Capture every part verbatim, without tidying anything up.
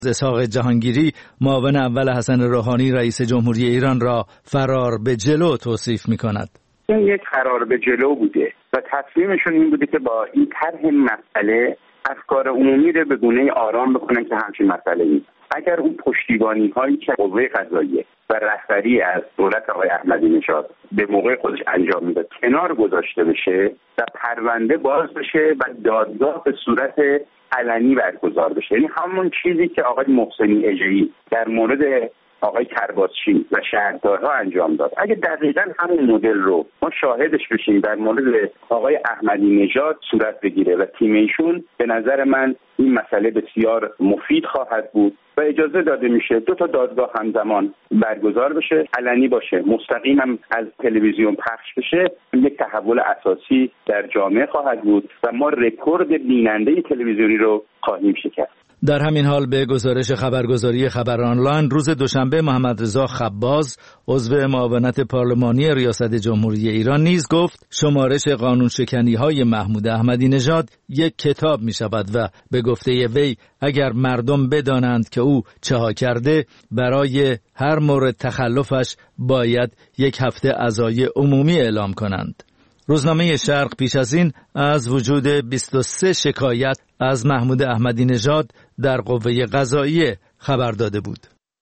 اسحاق جهانگیری معاون اول حسن روحانی رئیس جمهوری ایران را فرار به جلو توصیف می‌کند. این یک فرار به جلو بوده و تصمیمشون این بوده که با این طرح مسئله افکار عمومی رو به گونه آرام بکنن که همچین مسئله نیست. اگر اون پشتیبانی هایی که قوه قضاییه و رهبری از دولت آقای احمدی نژاد به موقع خودش انجام میده کنار گذاشته بشه و پرونده باز بشه و دادگاه به صورت علنی برگزار بشه، یعنی همون چیزی که آقای محسنی اژه‌ای در مورد آقای کرباسچی و شهردارها انجام داد، اگه دقیقاً همون مدل رو ما شاهدش بشیم در مورد آقای احمدی نژاد صورت بگیره و تیم ایشون، به نظر من این مسئله بسیار مفید خواهد بود و اجازه داده میشه دو تا دادگاه همزمان برگزار بشه، علنی باشه، مستقیم هم از تلویزیون پخش بشه. یک تحول اساسی در جامعه خواهد بود و ما رکورد بیننده تلویزیونی رو خواهیم شکست. در همین حال به گزارش خبرگزاری خبر آنلاین روز دوشنبه محمد رضا خباز عضو معاونت پارلمانی ریاست جمهوری ایران نیز گفت شمارش قانون شکنی های محمود احمدی نژاد یک کتاب می شود و به گفته وی اگر مردم بدانند که او چه ها کرده برای هر مورد تخلفش باید یک هفته عزای عمومی اعلام کنند. روزنامه شرق پیش از این از وجود بیست و سه شکایت از محمود احمدی نژاد در قوه قضاییه خبر داده بود.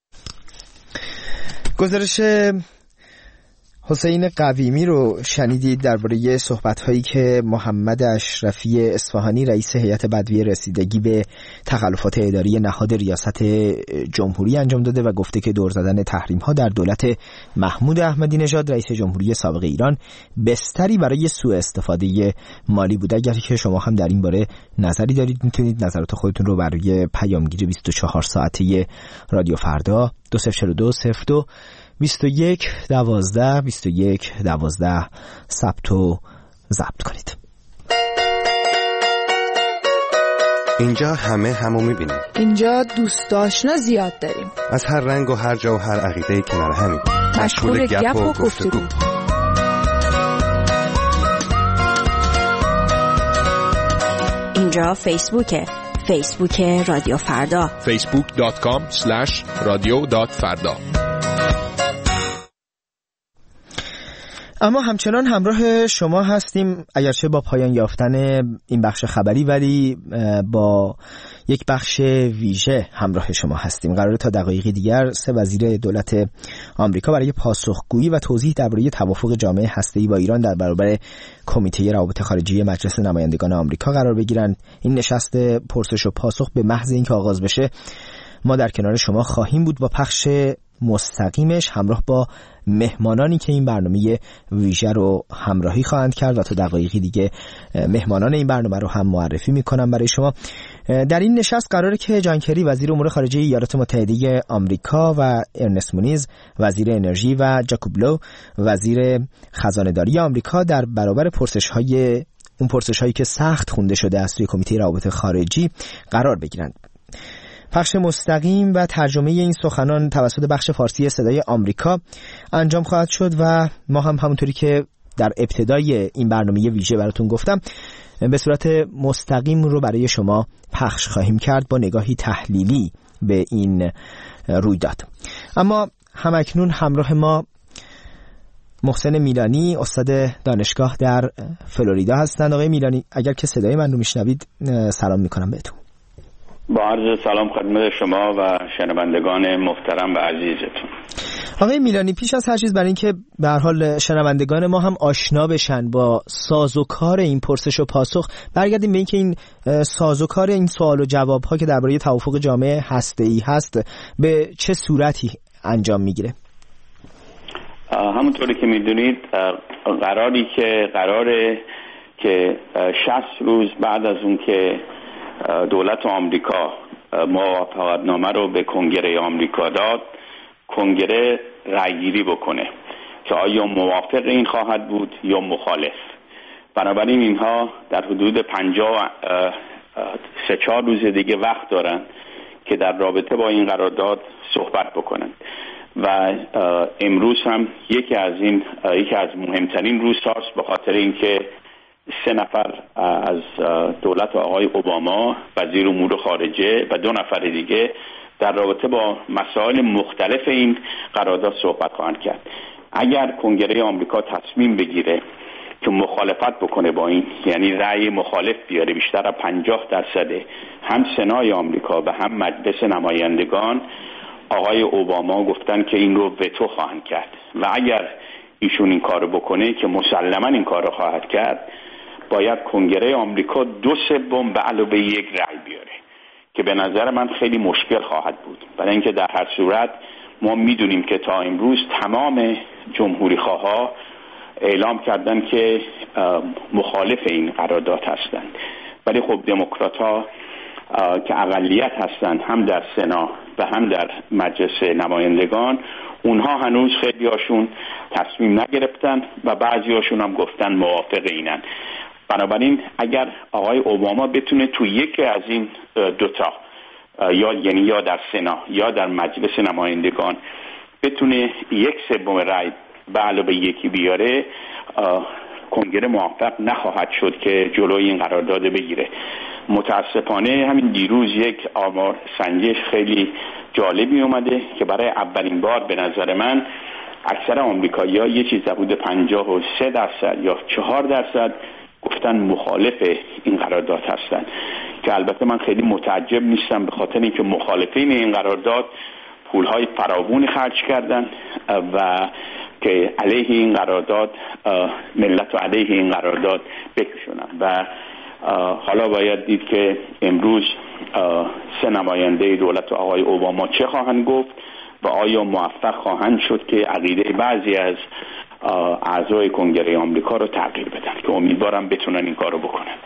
گزارش حسین قویمی رو شنیدید درباره صحبت‌هایی که محمد اشرفی اصفهانی رئیس هیئت بدوی رسیدگی به تخلفات اداری نهاد ریاست جمهوری انجام داده و گفته که دور زدن تحریم‌ها در دولت محمود احمدی نژاد رئیس جمهوری سابق ایران بستری برای سوء استفاده مالی بوده. اگر که شما هم در این باره نظری دارید میتونید نظرات خودتون رو برای پیامگیر بیست و چهار ساعته رادیو فردا دو صفر چهار دو صفر دو بیست و یک دوازده بیست و یک دوازده ثبت و ضبط کنید. اینجا همه همو میبینیم. اینجا دوست آشنا زیاد داریم. از هر رنگ و هر جا و هر عقیده‌ای کنار همیم. مشغول گپ و گفتگو. اینجا فیسبوکه. فیسبوک رادیو فردا. فیسبوک دات کام اسلش رادیو دات فردا. اما همچنان همراه شما هستیم، اگرچه با پایان یافتن این بخش خبری ولی با یک بخش ویژه همراه شما هستیم. قراره تا دقایقی دیگر سه وزیر دولت آمریکا برای پاسخگویی و توضیح درباره توافق جامعه هسته‌ای با ایران در برابر کمیته روابط خارجی مجلس نمایندگان آمریکا قرار بگیرن. این نشست پرسش و پاسخ به محض اینکه آغاز بشه ما در کنار شما خواهیم بود با پخش مستقیمش همراه با مهمانانی که این برنامه ویژه رو همراهی خواهند کرد و تا دقایقی دیگه مهمانان این برنامه رو هم معرفی میکنم برای شما. در این نشست قراره که جان کری وزیر امور خارجه ایالات متحده آمریکا و ارنست مونیز وزیر انرژی و جاکوب لو وزیر خزانه‌داری آمریکا در برابر پرسش‌های اون پرسش‌هایی که سخت خونده شده از توی کمیته روابط خارجی قرار بگیرند. پخش مستقیم و ترجمه این سخنان توسط بخش فارسی صدای آمریکا انجام خواهد شد و ما هم همونطوری که در ابتدای این برنامه ویژه براتون گفتم به صورت مستقیم رو برای شما پخش خواهیم کرد با نگاهی تحلیلی به این رویداد. اما همکنون همراه ما محسن میلانی استاد دانشگاه در فلوریدا هستند. آقای میلانی اگر که صدای من رو میشنوید سلام میکنم بهتون. با عرض سلام خدمت شما و شنوندگان محترم و عزیزتون. آقای میلانی پیش از هر چیز برای اینکه به هر حال شنوندگان ما هم آشنا بشن با سازوکار این پرسش و پاسخ برگردیم به اینکه این سازوکار این سوال و جواب ها که درباره توافق جامعه هسته‌ای هست به چه صورتی انجام میگیره؟ همونطوری که میدونید قراری که قراره که شصت روز بعد از اون که دولت آمریکا موافقتنامه رو به کنگره آمریکا داد، کنگره رأیگیری بکنه که آیا موافق این خواهد بود یا مخالف. بنابراین اینها در حدود پنجاه سه چهار روز دیگه وقت دارن که در رابطه با این قرارداد صحبت بکنن و امروز هم یکی از این یکی از مهمترین روزهاست به خاطر اینکه سه نفر از دولت آقای اوباما وزیر امور خارجه و دو نفر دیگه در رابطه با مسائل مختلف این قرارداد صحبت خواهند کرد. اگر کنگره آمریکا تصمیم بگیره که مخالفت بکنه با این، یعنی رأی مخالف بیاره بیشتر از پنجاه درصد هم سنای آمریکا و هم مجلس نمایندگان، آقای اوباما گفتن که این رو وتو خواهند کرد و اگر ایشون این کارو بکنه که مسلما این کارو خواهد کرد، باید کنگره آمریکا دو سوم به علاوه یک رأی بیاره که به نظر من خیلی مشکل خواهد بود، برای اینکه در هر صورت ما میدونیم که تا امروز تمام جمهوری خواها اعلام کردن که مخالف این قرارداد هستند، ولی خب دموکرات ها که اقلیت هستند هم در سنا و هم در مجلس نمایندگان، اونها هنوز خیلی هاشون تصمیم نگرفتن و بعضی هاشون هم گفتن موافق اینن. بنابراین اگر آقای اوباما بتونه تو یکی از این دوتا یا یعنی یا در سنا یا در مجلس نمایندگان بتونه یک سوم رأی به علاوه یکی بیاره، کنگره موفق نخواهد شد که جلوی این قرارداد بگیره. متاسفانه همین دیروز یک آمار سنجش خیلی جالبی اومده که برای اولین بار به نظر من اکثر آمریکایی‌ها یه چیز حدود پنجاه و سه درصد یا چهار درصد گفتن مخالف این قرارداد هستن، که البته من خیلی متعجب نیستم به خاطر اینکه مخالفین این قرارداد پولهای فراوانی خرج کردن و که علیه این قرارداد ملت و علیه این قرارداد بکشونن و حالا باید دید که امروز سه نماینده دولت آقای اوباما چه خواهند گفت و آیا موفق خواهند شد که عقیده بعضی از اعضای کنگره آمریکا رو تغییر بدن، که امیدوارم بتونن این کارو بکنند.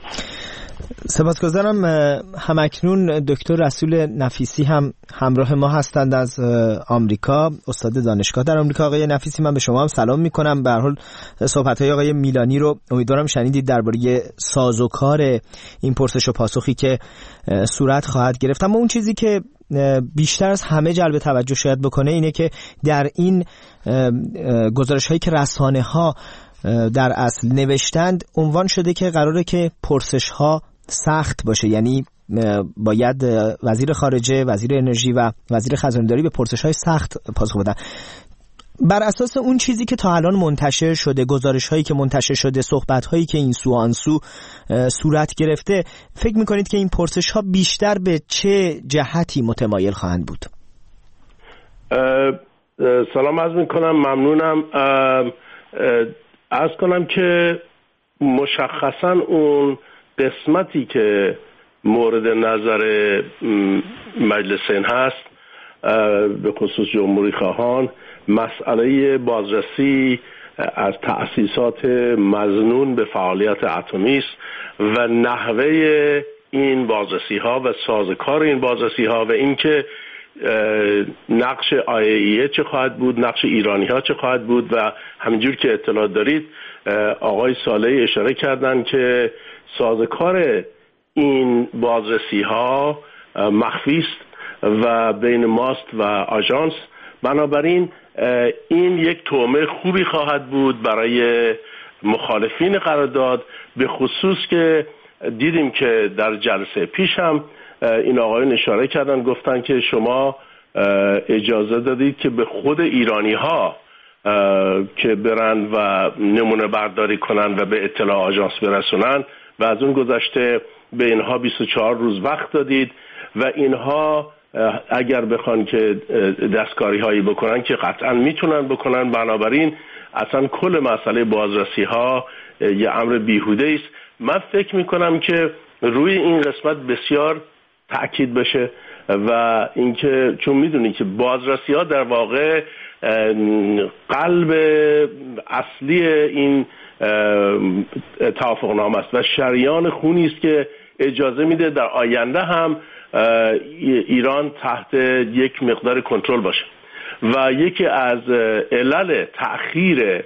سپاسگزارم. همکنون دکتر رسول نفیسی هم همراه ما هستند از آمریکا، استاد دانشگاه در آمریکا. آقای نفیسی، من به شما هم سلام میکنم. به هر حال صحبت‌های آقای میلانی رو امیدوارم شنیدید درباره سازوکار این پرسش و پاسخی که صورت خواهد گرفت. اما اون چیزی که بیشتر از همه جلب توجه شاید بکنه اینه که در این گزارش‌هایی که رسانه‌ها در اصل نوشتند عنوان شده که قراره که پرسش‌ها سخت باشه، یعنی باید وزیر خارجه، وزیر انرژی و وزیر خزانه‌داری به پرسش‌های سخت پاسخ بدن. بر اساس اون چیزی که تا الان منتشر شده، گزارش‌هایی که منتشر شده، صحبت‌هایی که این سو آن سو صورت گرفته، فکر می‌کنید که این پرسش‌ها بیشتر به چه جهتی متمایل خواهند بود؟ سلام عرض می‌کنم، ممنونم. عرض کنم که مشخصاً اون قسمتی که مورد نظر مجلسین هست، به خصوص جمهوری خواهان، مسئله بازرسی از تأسیسات مظنون به فعالیت اتمی است و نحوه این بازرسی ها و سازوکار این بازرسی ها و اینکه نقش آی ای ای چه خواهد بود، نقش ایرانی ها چه خواهد بود. و همینجور که اطلاع دارید آقای صالحی اشاره کردن که سازوکار این بازرسی ها مخفی است و بین ماست و آژانس. بنابراین این یک تومه خوبی خواهد بود برای مخالفین قرارداد، به خصوص که دیدیم که در جلسه پیش هم این آقایون اشاره کردن، گفتن که شما اجازه دادید که به خود ایرانی ها که برن و نمونه برداری کنن و به اطلاع آژانس برسونن و از اون گذشته به اینها بیست و چهار روز وقت دادید و اینها اگر بخوان که دستکاری هایی بکنن که قطعا میتونن بکنن. بنابراین اصلا کل مسئله بازرسی ها یه امر بیهوده است. من فکر میکنم که روی این قسمت بسیار تأکید بشه و اینکه چون میدونی که بازرسی ها در واقع قلب اصلی این توافقنامه است و شریان خونی است که اجازه میده در آینده هم ایران تحت یک مقدار کنترل باشه. و یکی از علل تأخیر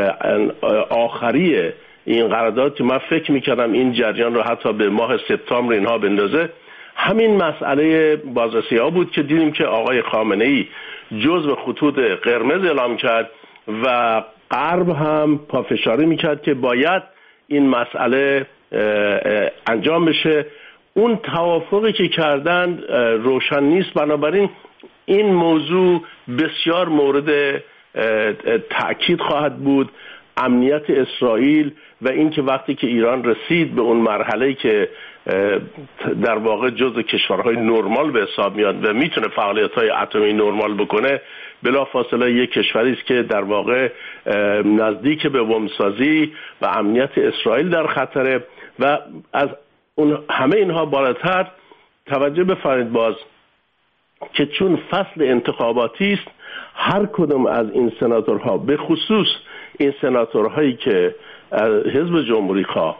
آخری این قرارداد که من فکر میکردم این جریان رو حتی به ماه سپتامبر اینها بندازه، همین مسئله بازرسی ها بود که دیدیم که آقای خامنه ای جزو خطوط قرمز اعلام کرد و غرب هم پافشاری میکرد که باید این مسئله انجام بشه. اون توافقی که کردند روشن نیست. بنابراین این موضوع بسیار مورد تأکید خواهد بود، امنیت اسرائیل و اینکه وقتی که ایران رسید به اون مرحله‌ای که در واقع جزء کشورهای نرمال به حساب میاد و میتونه فعالیت‌های اتمی نرمال بکنه، بلافاصله یک کشوری است که در واقع نزدیک به بمبسازی و امنیت اسرائیل در خطره. و از اون همه اینها بالاتر توجه بفرمایید باز که چون فصل انتخاباتی است، هر کدوم از این سناتورها، به خصوص این سناتورهایی که حزب جمهوری خواه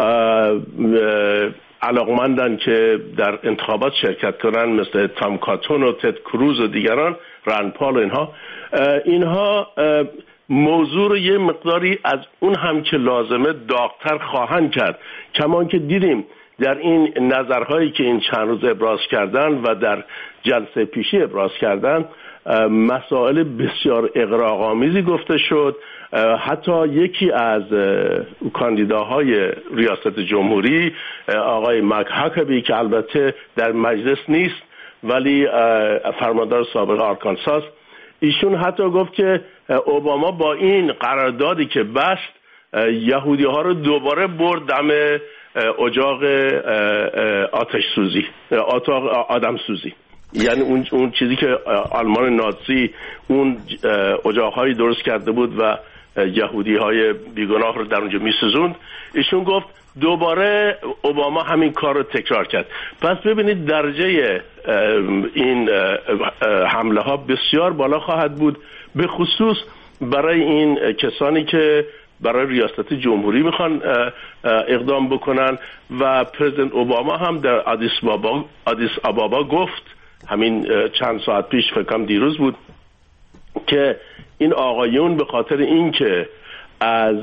علاقمندن که در انتخابات شرکت کنن، مثل تام کاتون و تد کروز و دیگران، رند پال و اینها اینها موضوع رو یه مقداری از اون هم که لازمه داغ‌تر خواهند کرد. کمان که دیدیم در این نظرهایی که این چند روز ابراز کردن و در جلسه پیشی ابراز کردن، مسائل بسیار اغراق‌آمیزی گفته شد. حتی یکی از کاندیداهای ریاست جمهوری، آقای مک هاکبی که البته در مجلس نیست ولی فرماندار سابق آرکانساس، ایشون حتی گفت که اوباما با این قراردادی که بست یهودی ها رو دوباره برد دم اجاق آتش سوزی، آدم سوزی. یعنی اون اون چیزی که آلمان نازی اون اجاق‌هایی درست کرده بود و یهودی های بیگناه رو در اونجا می‌سوزوند، ایشون گفت دوباره اوباما همین کار رو تکرار کرد. پس ببینید درجه این حمله ها بسیار بالا خواهد بود، به خصوص برای این کسانی که برای ریاست جمهوری میخوان اقدام بکنن. و پرزیدنت اوباما هم در آدیس آبابا آدیس آبابا گفت، همین چند ساعت پیش، فکر کنم دیروز بود، که این آقایون به خاطر اینکه از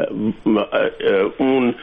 اون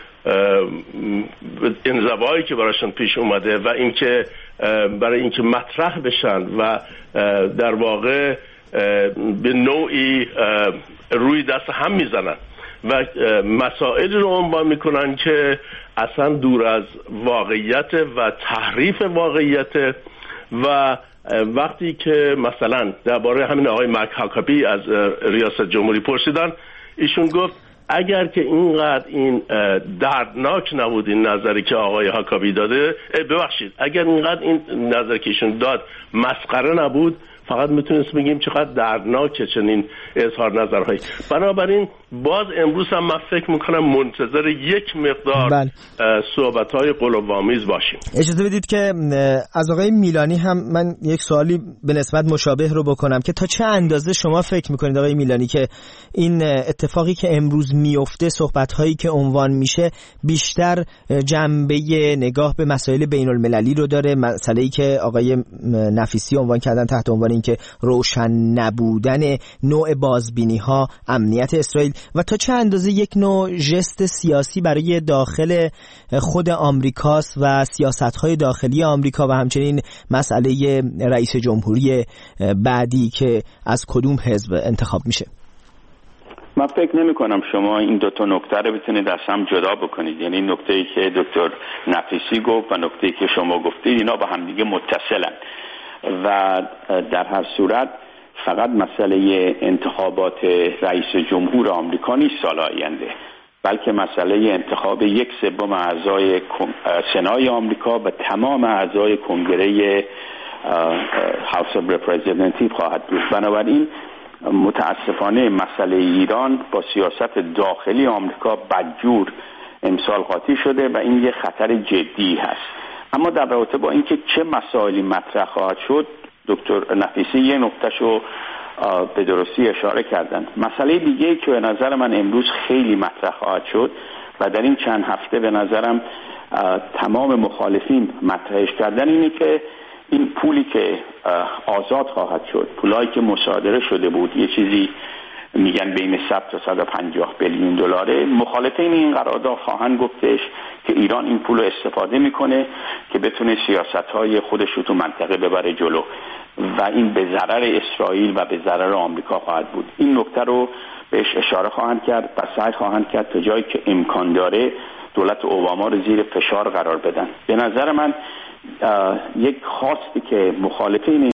انزوایی که براشون پیش اومده و اینکه برای اینکه مطرح بشن و در واقع به نوعی روی دست هم میزنن و مسائل رو عنوان میکنن که اصلا دور از واقعیت و تحریف واقعیت. و وقتی که مثلا درباره همین آقای مک هاکبی از ریاست جمهوری پرسیدن، ایشون گفت اگر که اینقدر این دردناک نبود این نظری که آقای هاکبی داده، ببخشید اگر اینقدر این نظری که ایشون داد مسخره نبود، فقط میتونست بگیم چقدر دردناکه چنین اظهار نظرهایی. بنابراین باز امروز هم من فکر میکنم منتظر یک مقدار صحبت‌های قلوب‌آمیز باشیم. اجازه بدید که از آقای میلانی هم من یک سوالی به نسبت مشابه رو بکنم که تا چه اندازه شما فکر میکنید آقای میلانی که این اتفاقی که امروز میفته، صحبت‌هایی که عنوان میشه، بیشتر جنبه نگاه به مسائل بین‌المللی رو داره، مسئله‌ای که آقای نفیسی عنوان کردن تحت عنوان که روشن نبودن نوع بازبینی ها امنیت اسرائیل، و تا چه اندازه یک نوع ژست سیاسی برای داخل خود آمریکاست و سیاست های داخلی آمریکا و همچنین مسئله رئیس جمهوری بعدی که از کدوم حزب انتخاب میشه. من فکر نمی کنم شما این دو تا نکته رو بتونید از هم جدا بکنید. یعنی نکته‌ای که دکتر نفیسی گفت و نکته‌ای که شما گفتید، اینا با هم دیگه متصلن و در هر صورت فقط مسئله انتخابات رئیس جمهور آمریکا نیست سال آینده، بلکه مسئله انتخاب یک سوم اعضای سنای آمریکا و تمام اعضای کنگره هاوس اف رپرزنتیتیو خواهد بود. بنابراین متاسفانه مسئله ایران با سیاست داخلی آمریکا بدجور امسال قاطی شده و این یه خطر جدی هست. اما در رابطه با اینکه چه مسائلی مطرح خواهد شد، دکتر نفیسی یه نکتهشو به درستی اشاره کردن. مسئله دیگه که به نظر من امروز خیلی مطرح خواهد شد و در این چند هفته به نظرم تمام مخالفین مطرحش کردن، اینه که این پولی که آزاد خواهد شد، پولایی که مصادره شده بود، یه چیزی میگن بین صد تا صد و پنجاه بیلیون دلاره، مخالفین این قرارداد خواهند گفتش که ایران این پول رو استفاده میکنه که بتونه سیاست‌های خودش رو تو منطقه ببره جلو و این به ضرر اسرائیل و به ضرر آمریکا خواهد بود. این نکته رو بهش اشاره خواهند کرد و سعی خواهند کرد تا جایی که امکان داره دولت اوباما رو زیر فشار قرار بدن. به نظر من یک خواستی که مخالفین